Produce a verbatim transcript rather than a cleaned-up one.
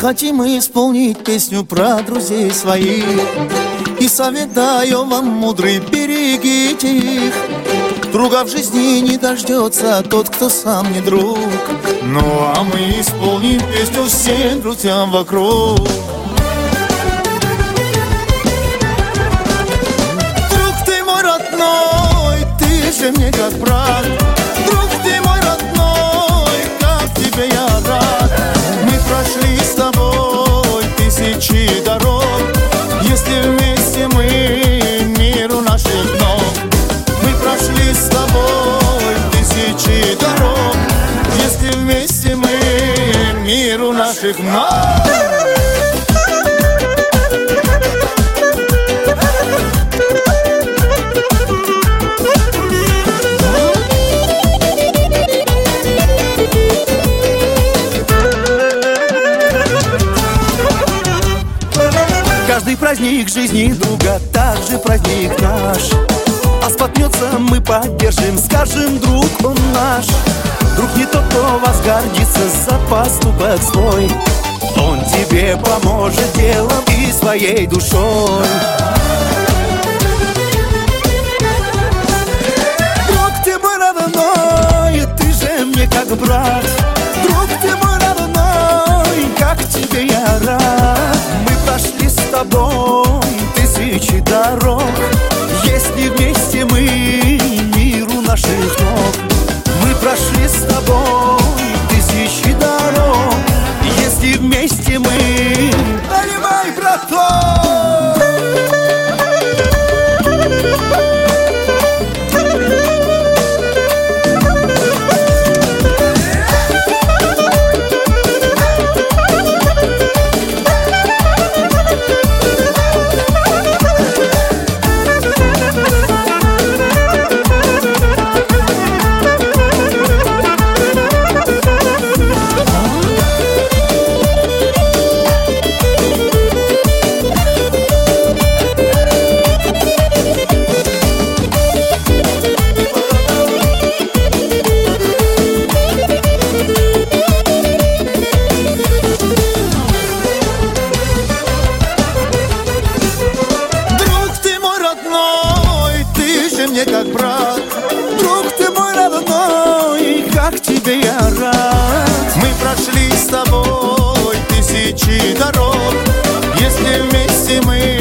хотим исполнить песню про друзей своих. И совет даем вам мудрый, берегите их. Друга в жизни не дождется тот, кто сам не друг. Ну а мы исполним песню всем друзьям вокруг. Друг ты мой родной, ты же мне как брат. Друг ты мой родной, как тебе я рад. Мы прошли с тобой тысячи дорог. Если вместе мы, миру наших ног. Мы прошли с тобой тысячи дорог. Если вместе мы, миру наших ног. Каждый праздник жизни друга, также праздник наш. А споткнется, мы поддержим, скажем, друг он наш. Друг не тот, кто вас гордится за поступок свой. Он тебе поможет делом и своей душой. Друг ты мой родной, ты же мне как брат. Друг ты мой родной, как тебе я рад. Мы прошли с тобой тысячи дорог. Если вместе мы, миру наших ног. Мы прошли с тобой тысячи дорог. Если вместе мы, понимай, браток. Мне как брат, друг ты мой родной, как тебе я рад. Мы прошли с тобой тысячи дорог. Если вместе мы,